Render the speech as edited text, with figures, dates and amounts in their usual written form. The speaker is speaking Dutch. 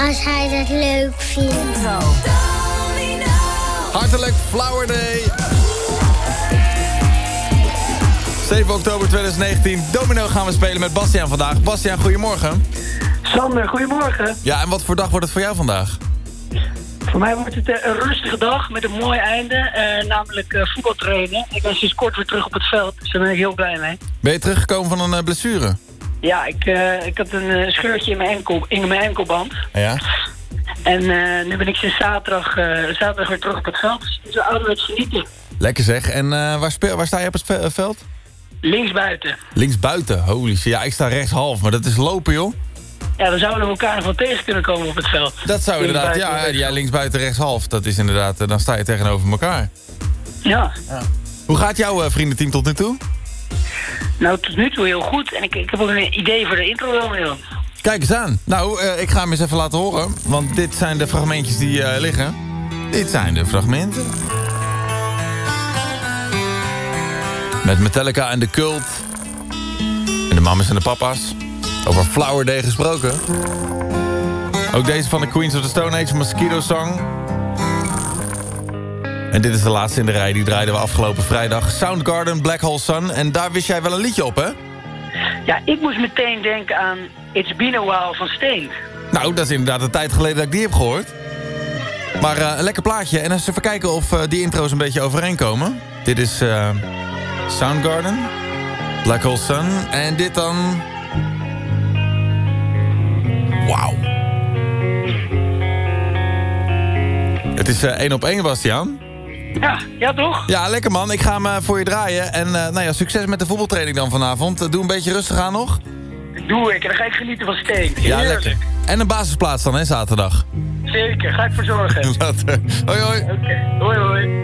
Als hij dat leuk vindt. Hartelijk Flower Day. 7 oktober 2019. Domino gaan we spelen met Bastiaan vandaag. Bastiaan, goedemorgen. Sander, goedemorgen. Ja, en wat voor dag wordt het voor jou vandaag? Voor mij wordt het een rustige dag met een mooi einde. Namelijk voetbaltrainen. Ik ben sinds kort weer terug op het veld, dus daar ben ik heel blij mee. Ben je teruggekomen van een blessure? Ja, ik had een scheurtje in mijn enkelband. Ja. En nu ben ik sinds zaterdag weer terug op het veld. Dus het is een ouderwets genieten. Lekker zeg. En waar sta je op het veld? Linksbuiten. Linksbuiten, holy shit. Ja, ik sta rechtshalf, maar dat is lopen, joh. Ja, dan zouden we elkaar nog wel tegen kunnen komen op het veld. Dat zou inderdaad, ja, linksbuiten, rechtshalf. Dat is inderdaad, dan sta je tegenover elkaar. Ja. Hoe gaat jouw vriendenteam tot nu toe? Nou, tot nu toe heel goed. En ik heb ook een idee voor de intro wel, Milan. Kijk eens aan. Nou, ik ga hem eens even laten horen. Want dit zijn de fragmentjes die liggen. Dit zijn de fragmenten. Met Metallica en de Cult. En de mamas en de papa's. Over Flower Day gesproken. Ook deze van de Queens of the Stone Age, Mosquito Song. En dit is de laatste in de rij. Die draaiden we afgelopen vrijdag. Soundgarden, Black Hole Sun. En daar wist jij wel een liedje op, hè? Ja, ik moest meteen denken aan It's Been a While van Steen. Nou, dat is inderdaad een tijd geleden dat ik die heb gehoord. Maar een lekker plaatje. En eens even kijken of die intro's een beetje overeenkomen. Dit is Soundgarden, Black Hole Sun. En dit dan... Wauw. Het is 1 op 1, Bastiaan. Ja, toch? Ja, lekker man. Ik ga hem voor je draaien. En nou ja, succes met de voetbaltraining dan vanavond. Doe een beetje rustig aan nog. Doe ik. En dan ga ik genieten van Steen. Ja, lekker. En een basisplaats dan, hè, zaterdag. Zeker. Ga ik voor zorgen. Later. Hoi, hoi. Oké. Hoi, hoi.